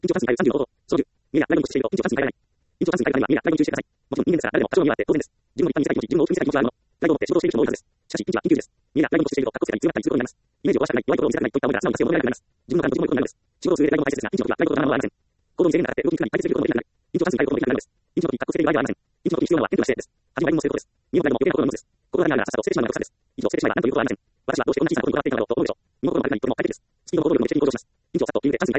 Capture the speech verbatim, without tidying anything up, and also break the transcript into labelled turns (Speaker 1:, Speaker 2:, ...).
Speaker 1: 緊張感染会はさんじゅうの方法。そのじゅう。家やライブのしていると緊張感染会らない。緊張感染会がないは家やライブに注意してください。もちろん人間ですから誰でも多少にはあって当然です。自分の一般にしたい気持ち、自分を追い詰めしたい気持ちはあるもの。ライブを持って仕事をしている人も多いはずです。しかし、緊急は緊急です。家やライブのしていると、過去世界に強まったりすることになります。イメージを壊したくない、弱いところを見せたくないといった思いが素直に必要求められるようになります。自分の感情を自分のことになるのです。仕事をする上でライブも大切ですが、緊張の時はライブと学ぶのはありません。行動に制限がかかって動きにかかり対決することもできなくなる。緊張感染会を行動できなくなるのです。緊張の時、格好つけている場合ではありません。緊張の時に必要なのは謙虚な姿勢です。恥じまいも成功です。身をもらえるも余計なことのものです。心がながらさっさと捨ててしまうのが良さです。以上、捨ててしまえば何ということはありません。私はどうしてこんな小さなことにこだわっていたのだろうと思うでしょう。日本語の場合にとても快適です。スピードも労力も一緒に行動します。緊張をさっと理由で完成